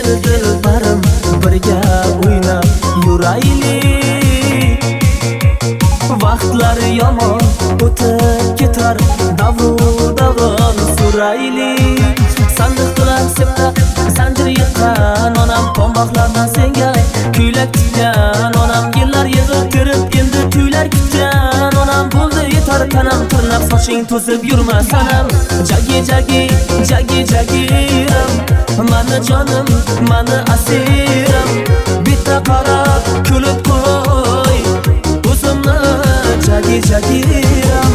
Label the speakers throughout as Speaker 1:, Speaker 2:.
Speaker 1: Kel dilbarim birga o'ynab yuraylik. Vaqtlar yomon o'tib ketar, davru davron suraylik. Sandiq to'la sepda zanjir yiqqan onam, tomboqlardan senga kuylak tikkan onam. Yillar yig'ib kirib endi tuylar kutgan onam. Bo'ldi yetar tanam, tirnab soching to'zib yurma sanam. Jagi jagi jagi jagiram, mani jonim mani asiram. Bitta qarab kulib qo'y, o'zimni jagi jagiram.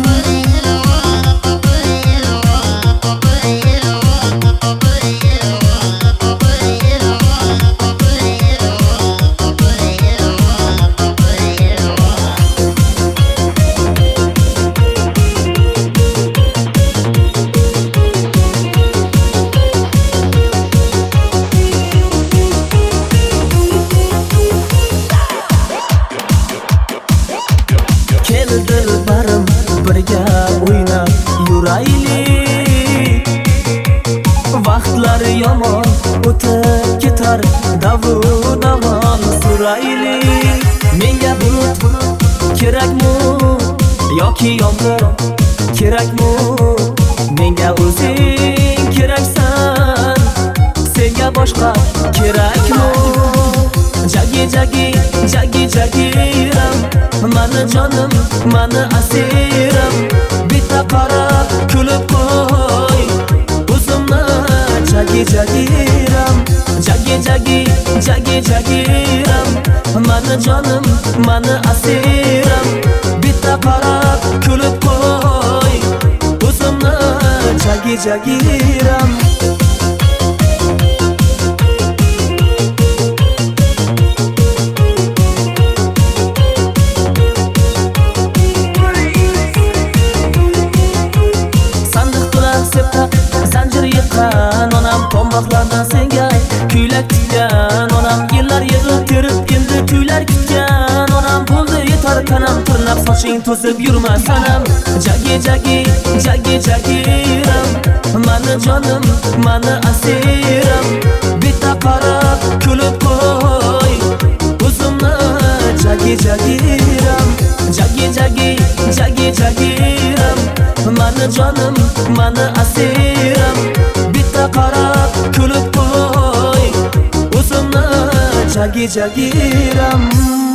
Speaker 1: Kel dilbarim birga o'ynab yuraylik. Vaqtlar yomon o'tib ketar, davru davron suraylik. Menga bulut kerakmi yoki yomg'ir kerakmi? Menga o'zing keraksan, senga boshqa kerakmi? Jagi jagi jagi jagiram, mani jonim mani asiram. Bitta qarab kulib qo'y, o'zimni jagi jagiram. Jagi jagi jagi jagiram, mani jonim mani asiram. Bitta qarab kulib qo'y, o'zimni jagi jagiram. Zanjir yiqqan onam, tomboqlardan senga kuylak tikkan onam. Yillar yig'ib kirib endi tuylar kutgan onam. Bo'ldi yetar tanam, tirnab soching to'zib yurma sanam. Jagi jagi jagi jagiram, mani jonim mani asiram. Bitta qarab kulib qo'y, o'zimni jagi jagiram. Jagi jagi jagi jagiram, mani jonim mani asiram. Bitta qarab kulib qo'y, o'zimni jagi jagiram.